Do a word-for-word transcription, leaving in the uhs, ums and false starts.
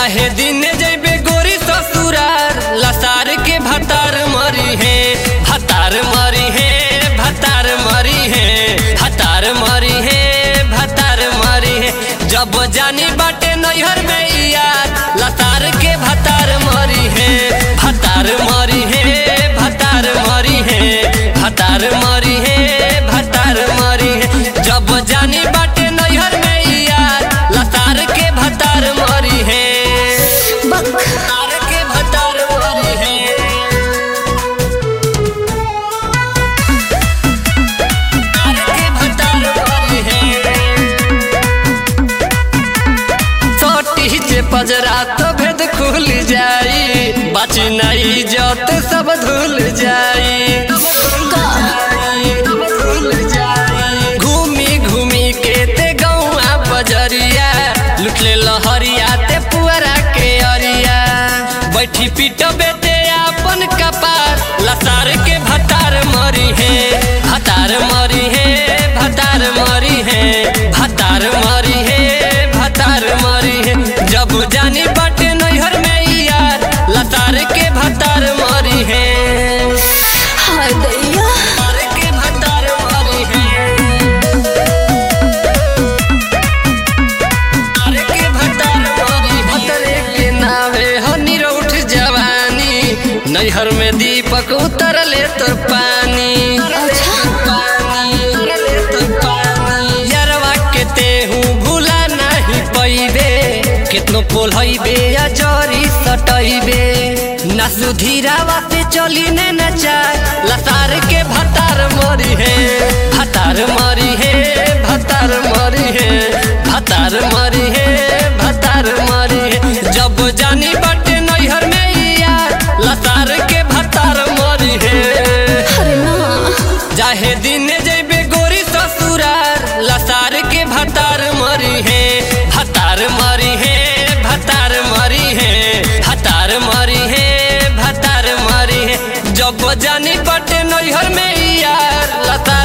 जाहे दिन जैबे गोरी ससुरार लसार के भतार मरी है भतार मरी है भतार मरी है भतार मरी है भतार मरी है जब जानी बाटे नैहर में यार लसार के भतार मरी है भतार मरी है भतार मरी है भतार मरी है भतार मरी है जब जानी बाटे नैहर में यार लसार के भतार मरी है भतार के भतार मरी है भतार के भतार मरी है सोटी से पजरा तो भेद खुल जाई बाची नहीं जत सब धुल जाई घूमी घूमी के ते गौआ बजरिया लुटले लहरिया ते पुअरा के अरिया बैठी पीट बेटे अपन कपार लसार के भतार मरी है भतार मरी है भतार मरी है भतार मरी है भतार मरी है जब जानी बाटे नैहर में यार लसार के भतार मरी है हाय दैया लसार के भतार मरी है लसार के भतार मरी है भतरे के नावे हनी उठ जवानी नैहर में दीपक उतरले तो पानी यारवा के तेहू भूला नहीं पैबे कितनो पोल हईबे या जरी सटैबे ना सुधीरावा से चली ने नचाय लसार के भतार मरी है भतार मरी है भतार मरी है भतार मरी है भतार मरी है जब जानी बाटे नैहर में यार लसार के भतार मरी है अरे ना जाहे दिन जैबे गोरी ससुरार लसार के भतार मरी है भतार मरी है भतार मरी है भतार मरी है भतार मरी है जब जानी बाटे नैहर में यार लसार